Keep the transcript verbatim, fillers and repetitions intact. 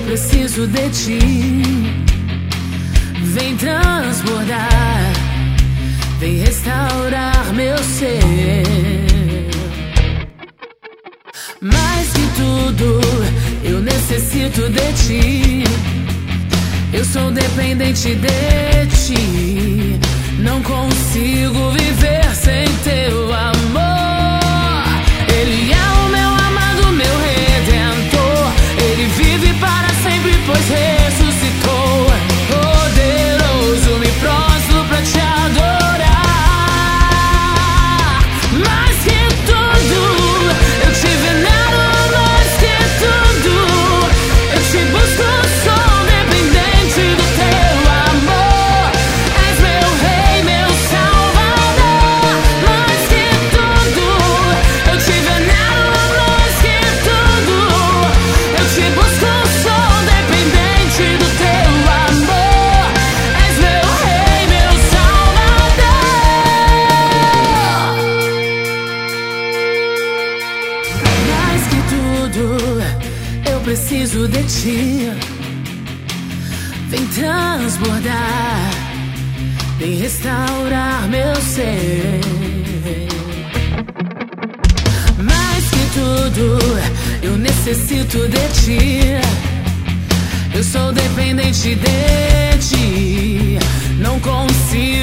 preciso de ti. Vem transbordar, vem restaurar meu ser. Mais que tudo, eu necessito de ti. Eu sou dependente de ti. Não consigo viver sem teu amor. Ele é o meu amado, meu redentor. Ele vive para sempre, pois ressuscitou. Poderoso, me prostro pra te adorar. Mais que tudo, eu te venero. Mais que tudo, eu te busco, sou dependente do teu amor. És meu rei, meu salvador. Mais que tudo, eu te venero. Mais que tudo, eu te busco, sou dependente do teu amor. És meu rei, meu salvador. Mais que tudo, eu preciso de ti. Vem transbordar, vem restaurar meu ser. Mais que tudo, eu necessito de ti. Eu sou dependente de ti. Não consigo